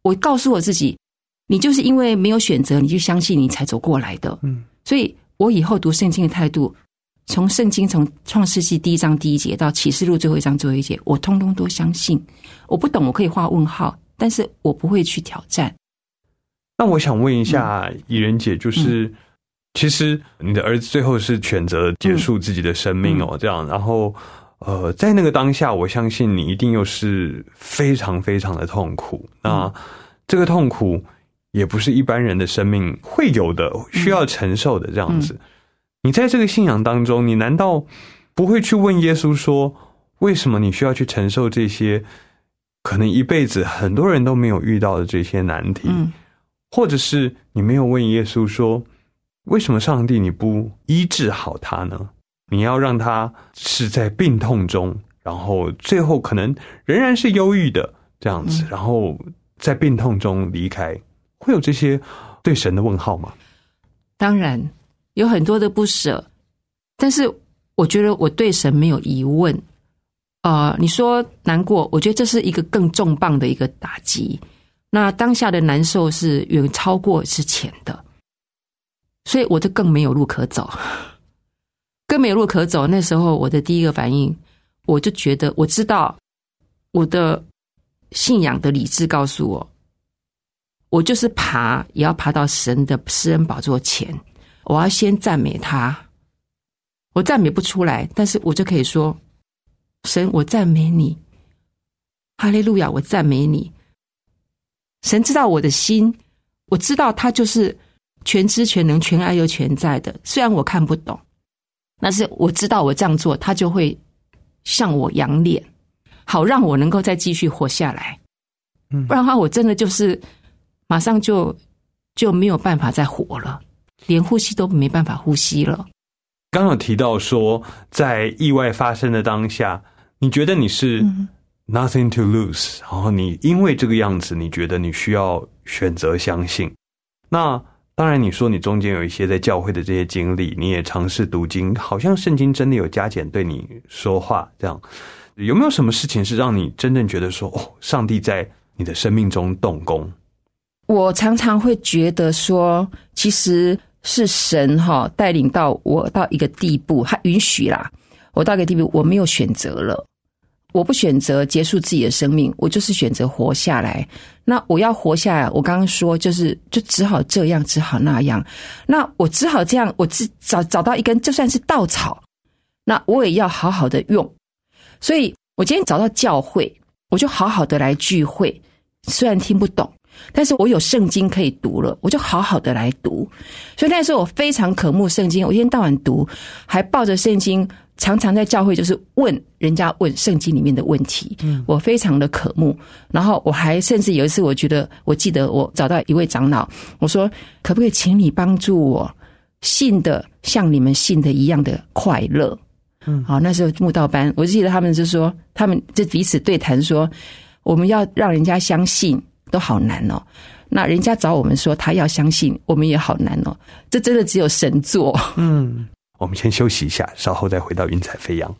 我告诉我自己，你就是因为没有选择，你就相信你才走过来的。嗯，所以我以后读圣经的态度，从圣经从创世纪第一章第一节到启示录最后一章最后一节，我通通都相信。我不懂，我可以画问号，但是我不会去挑战。 那我想问一下怡人姐，就是、嗯、其实你的儿子最后是选择结束自己的生命哦，嗯、这样，然后呃，在那个当下，我相信你一定又是非常非常的痛苦。那这个痛苦也不是一般人的生命会有的，需要承受的这样子。嗯嗯、你在这个信仰当中，你难道不会去问耶稣说，为什么你需要去承受这些可能一辈子很多人都没有遇到的这些难题？嗯，或者是你没有问耶稣说，为什么上帝你不医治好他呢？你要让他是在病痛中，然后最后可能仍然是忧郁的这样子，然后在病痛中离开，会有这些对神的问号吗？ 当然有很多的不舍，但是我觉得我对神没有疑问。呃，你说难过，我觉得这是一个更重磅的一个打击。那当下的难受是远超过之前的，所以我就更没有路可走，更没有路可走。那时候我的第一个反应，我就觉得我知道我的信仰的理智告诉我，我就是爬也要爬到神的施恩宝座前，我要先赞美他。我赞美不出来，但是我就可以说，神，我赞美你，哈利路亚，我赞美你。神知道我的心，我知道他就是全知全能全爱又全在的，虽然我看不懂，但是我知道我这样做他就会向我仰脸，好让我能够再继续活下来。不然的话我真的就是马上就就没有办法再活了，连呼吸都没办法呼吸了。 刚有提到说在意外发生的当下，你觉得你是nothing to lose， 然后你因为这个样子你觉得你需要选择相信。那当然你说你中间有一些在教会的这些经历，你也尝试读经，好像圣经真的有加减对你说话这样，有没有什么事情是让你真正觉得说，哦，上帝在你的生命中动工？ 我常常会觉得说，其实是神哈带领到我到一个地步，他允许啦，我到一个地步我没有选择了，我不选择结束自己的生命，我就是选择活下来。那我要活下来，我刚刚说就是就只好这样只好那样，那我只好这样，我只找找到一根就算是稻草，那我也要好好的用。所以我今天找到教会，我就好好的来聚会，虽然听不懂，但是我有圣经可以读了，我就好好的来读。所以那时候我非常渴慕圣经，我一天到晚读，还抱着圣经常常在教会就是问人家问圣经里面的问题，嗯，我非常的渴慕。然后我还甚至有一次我觉得我记得我找到一位长老，我说可不可以请你帮助我信的像你们信的一样的快乐。嗯，好，那时候慕道班我记得他们就说，他们就彼此对谈说，我们要让人家相信都好难哦，那人家找我们说他要相信，我们也好难哦，这真的只有神做。 嗯，我们先休息一下，稍后再回到云彩飞扬。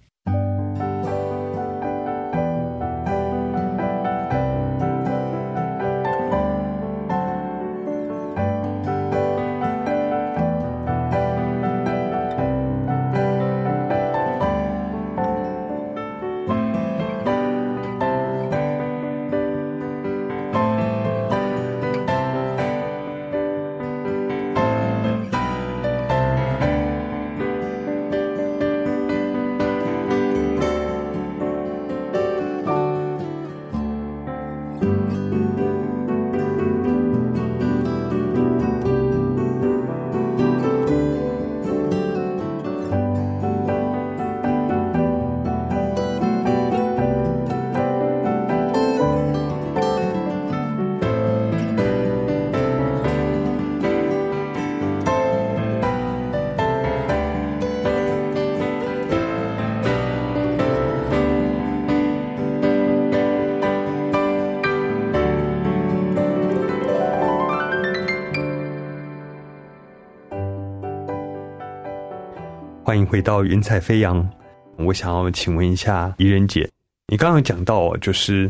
欢迎回到云彩飞扬。我想要请问一下怡人姐，你刚刚讲到就是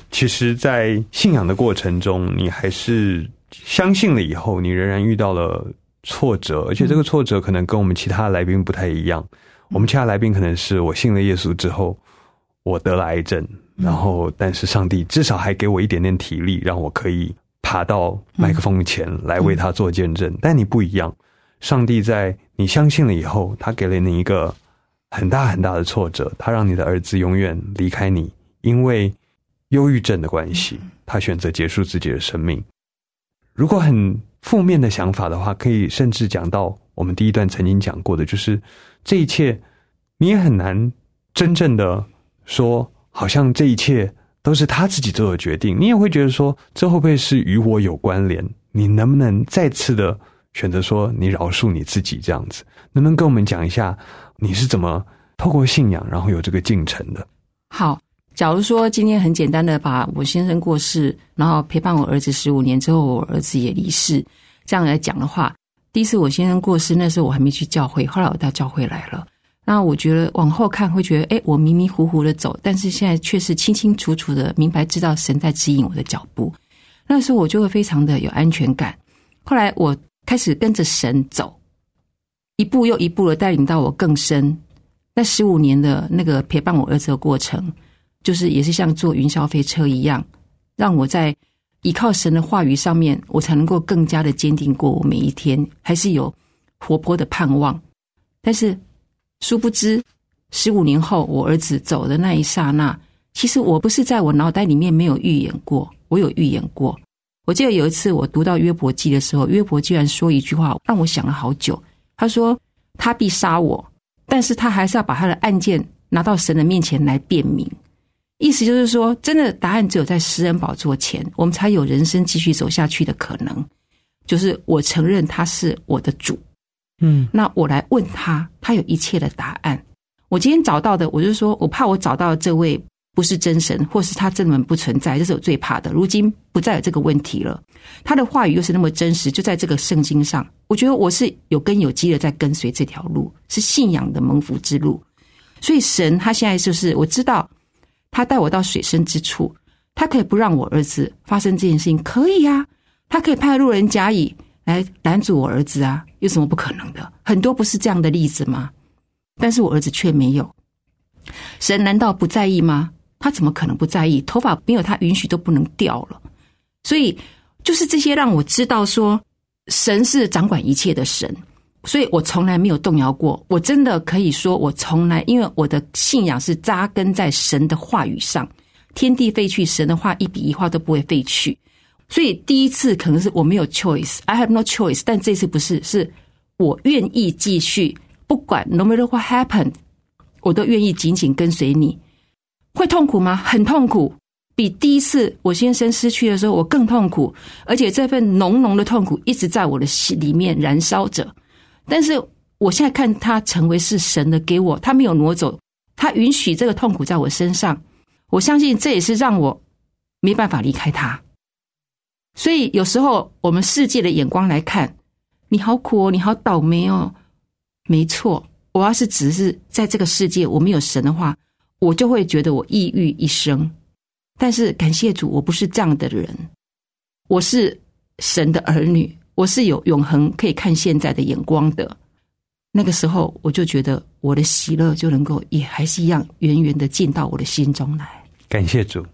其实在信仰的过程中，你还是相信了以后，你仍然遇到了挫折，而且这个挫折可能跟我们其他的来宾不太一样。我们其他来宾可能是我信了耶稣之后，我得了癌症，然后但是上帝至少还给我一点点体力，让我可以爬到麦克风前来为他做见证。但你不一样，上帝在你相信了以后，他给了你一个很大很大的挫折，他让你的儿子永远离开你，因为忧郁症的关系，他选择结束自己的生命。如果很负面的想法的话，可以甚至讲到我们第一段曾经讲过的，就是这一切你也很难真正的说好像这一切都是他自己做的决定，你也会觉得说这会不会是与我有关联，你能不能再次的选择说你饶恕你自己，这样子能不能跟我们讲一下你是怎么透过信仰然后有这个进程的？ 好，假如说今天很简单的把我先生过世，然后陪伴我儿子十五年之后，我儿子也离世，这样来讲的话，第一次我先生过世，那时候我还没去教会，后来我到教会来了。那我觉得往后看会觉得，诶，我迷迷糊糊的走，但是现在却是清清楚楚的明白知道神在指引我的脚步。那时候我就会非常的有安全感。后来我开始跟着神走，一步又一步的带领到我更深。那十五年的那个陪伴我儿子的过程，就是也是像坐云霄飞车一样，让我在依靠神的话语上面，我才能够更加的坚定过我每一天，还是有活泼的盼望。但是殊不知十五年后我儿子走的那一刹那，其实我不是在我脑袋里面没有预演过，我有预演过。我记得有一次我读到约伯记的时候，约伯居然说一句话让我想了好久，他说他必杀我，但是他还是要把他的案件拿到神的面前来辩明。意思就是说，真的答案只有在施恩宝座前，我们才有人生继续走下去的可能。就是我承认他是我的主，嗯，那我来问他，他有一切的答案。我今天找到的，我就说我怕我找到的这位不是真神，或是他根本不存在，这是我最怕的。如今不再有这个问题了，他的话语又是那么真实，就在这个圣经上，我觉得我是有根有基的在跟随这条路，是信仰的蒙福之路。所以神他现在就是我知道他带我到水深之处，他可以不让我儿子发生这件事情，可以啊，他可以派路人甲乙来拦阻我儿子啊，有什么不可能的？很多不是这样的例子吗？但是我儿子却没有。神难道不在意吗？他怎么可能不在意？头发没有他允许都不能掉了。所以就是这些让我知道说神是掌管一切的神，所以我从来没有动摇过。我真的可以说我从来，因为我的信仰是扎根在神的话语上，天地废去，神的话一笔一画都不会废去。所以第一次可能是我没有 choice， I have no choice， 但这次不是，是我愿意继续，不管 no matter what happened， 我都愿意紧紧跟随你。会痛苦吗？很痛苦，比第一次我先生失去的时候我更痛苦，而且这份浓浓的痛苦一直在我的心里面燃烧着。但是我现在看它成为是神的给我，他没有挪走，他允许这个痛苦在我身上，我相信这也是让我没办法离开他。所以有时候我们世界的眼光来看，你好苦哦，你好倒霉哦，没错，我要是只是在这个世界我没有神的话，我就会觉得我抑郁一生。但是感谢主，我不是这样的人，我是神的儿女，我是有永恒可以看现在的眼光的。那个时候我就觉得我的喜乐就能够也还是一样远远的进到我的心中来。 感谢主。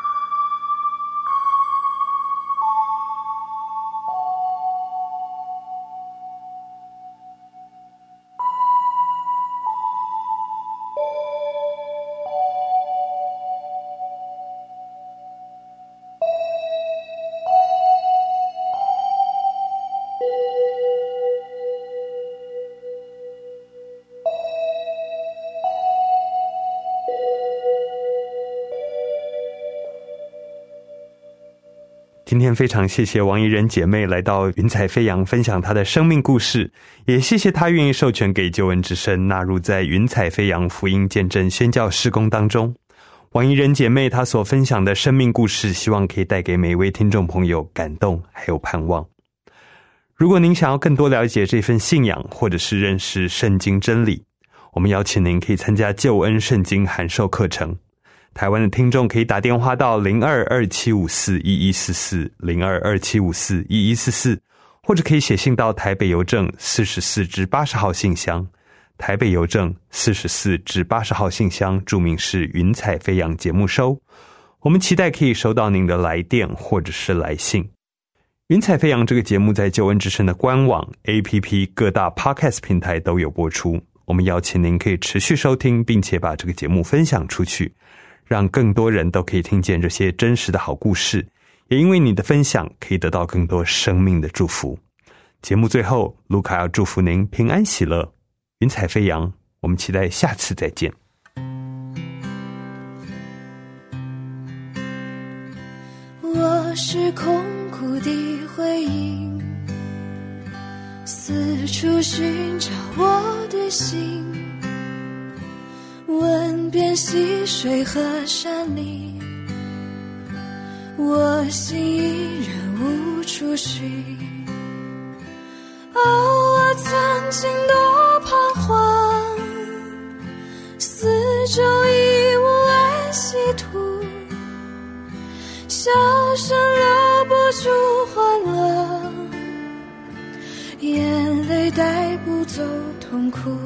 今天非常谢谢王怡人姐妹来到云彩飞扬分享她的生命故事，也谢谢她愿意授权给救恩之声纳入在云彩飞扬福音见证宣教事工当中。王怡人姐妹她所分享的生命故事，希望可以带给每一位听众朋友感动还有盼望。如果您想要更多了解这份信仰，或者是认识圣经真理，我们邀请您可以参加救恩圣经函授课程。 台湾的听众可以打电话到零二二七五四一一四四 零二二七五四一一四四，或者可以写信到台北邮政四十四至八十号信箱，台北邮政四十四至八十号信箱，注明是云彩飞扬节目收。我们期待可以收到您的来电或者是来信。云彩飞扬这个节目在救恩之声的官网、A P P 各大 Podcast 平台都有播出。我们邀请您可以持续收听，并且把这个节目分享出去，让更多人都可以听见这些真实的好故事，也因为你的分享可以得到更多生命的祝福。节目最后，卢卡要祝福您平安喜乐，云彩飞扬。我们期待下次再见。 我是空谷的回音，四处寻找我的心，问遍溪水和山林，我心依然无处寻。哦，我曾经多彷徨，四周已无安息土，笑声留不住欢乐，眼泪带不走痛苦。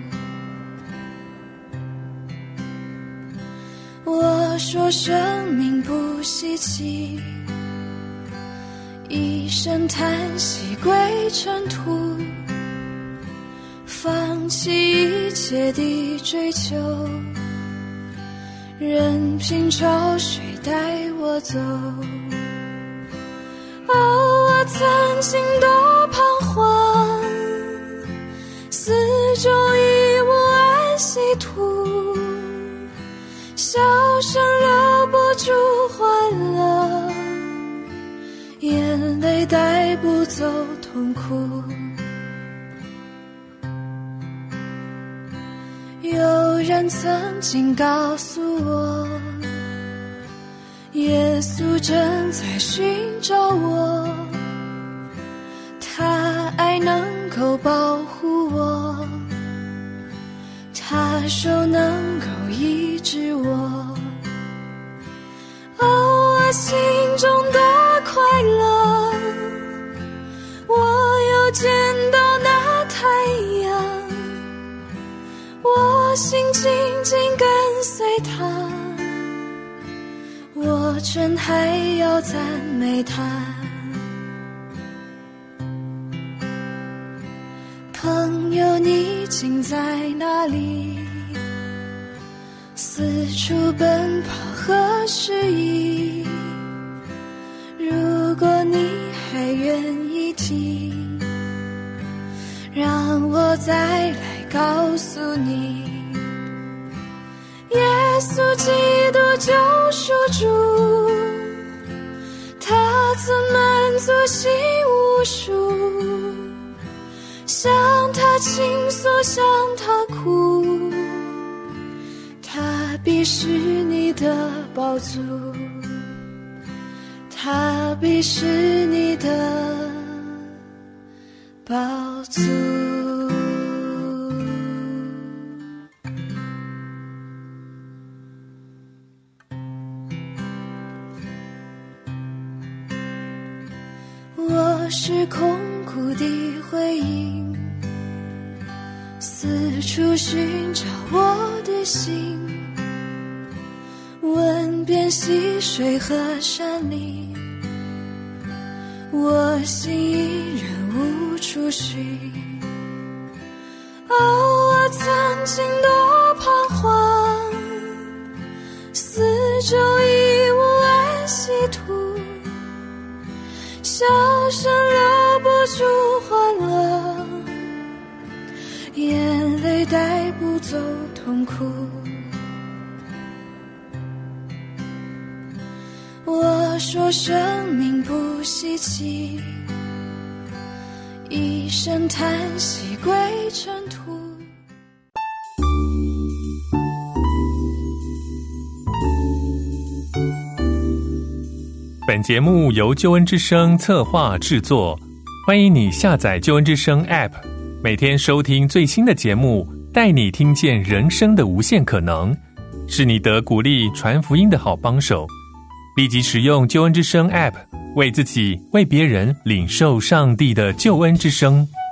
我说生命不稀奇，一声叹息归尘土，放弃一切的追求，任凭潮水带我走。哦，我曾经多彷徨，四周已无安息土，笑声留不住欢乐，眼泪带不走痛苦。有人曾经告诉我，耶稣正在寻找我，他爱能够保护我，他手能够医治我。哦，我心中多快乐，我又见到那太阳，我心紧紧跟随他，我真还要赞美他。朋友，你竟在哪里？四处奔跑和失意，如果你还愿意听，让我再来告诉你，耶稣基督救赎主，他曾满足心无数，向他倾诉，向他哭，他必是你的宝足，他必是你的宝足。我是空谷的回音，四处寻找我的心，问遍溪水和山林，我心依然无处寻。哦，我曾经多彷徨，四周已无安息土，笑声留不住欢乐，眼泪带不走痛苦。我说生命不稀奇，一声叹息归尘土。 本节目由救恩之声策划制作，欢迎你下载救恩之声 App， 每天收听最新的节目，带你听见人生的无限可能。 是你得鼓励传福音的好帮手。立即使用救恩之声 App， 为自己、为别人领受上帝的救恩之声。